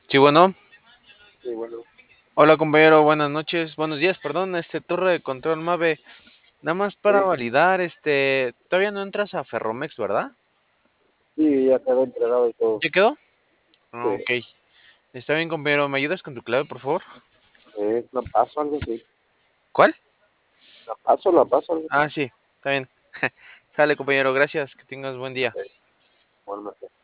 Sí, bueno. Sí, bueno, Hola, compañero, buenas noches, buenos días, perdón, Torre de Control Mave. Nada más para sí, validar, todavía no entras a Ferromex, ¿verdad? sí, ya quedó entregado y todo. ¿Ya quedó? Sí, Ah, ok. Está bien, compañero, ¿me ayudas con tu clave, por favor? la paso, algo así. ¿Cuál? La paso, algo así. Ah, sí, está bien. Sale, compañero, gracias, que tengas buen día. Ok, bueno,